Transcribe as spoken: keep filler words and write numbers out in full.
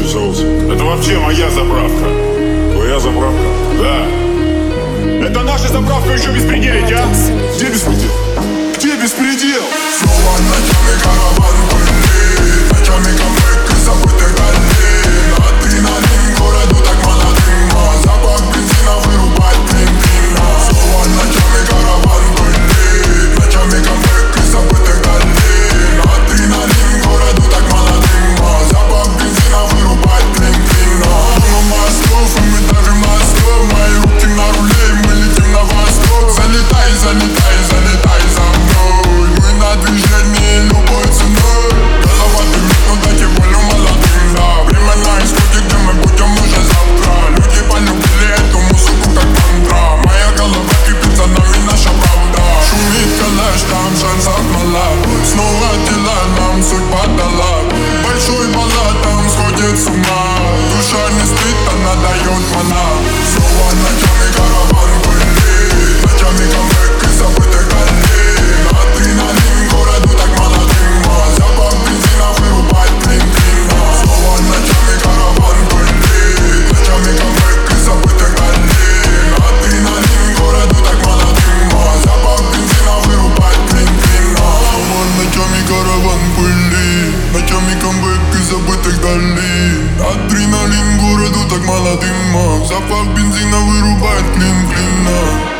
поинтересовался? Это вообще моя заправка. Твоя заправка? Да. Это наша заправка, еще беспределить, а? Где беспредел? Где беспредел? Снова ночами караван пылит, ночами камык из забытых долин. Адреналин городу так молодым, а запах бензина вырубает клин-клин. Снова ночами караван пылит, ночами камык из забытых долин. Адреналин городу так молодым, а запах бензина вырубает клин-клин. Мимо мостов, и мы давим на стол, мои руки на руле, и мы летим на восток. Залетай, залетай, залетай за мной, мы на движении любой ценой. Голова дымит, но дайте волю молодым, да. Время на исходе, где мы будем уже завтра. Люди полюбили эту музыку как мантра. Моя голова кипит, за нами наша правда. Шумит калаш, там шансов мало. Снова дела нам судьба дала. Большой баллад там сходит с ума. Душа не спит, она дает мана. Снова ночами караван пылит, ночами камык из забытых долин. Адреналин городу так молодым, а запах бензина вырубает клин-клин. Снова ночами караван пылит, ночами камык из забытых долин. Адреналин городу так молодым, а запах бензина вырубает клин-клин. Снова ночами караван пылит, ночами камык из забытых долин. Адреналин городу так молодым, а запах бензина вырубает клин-клин.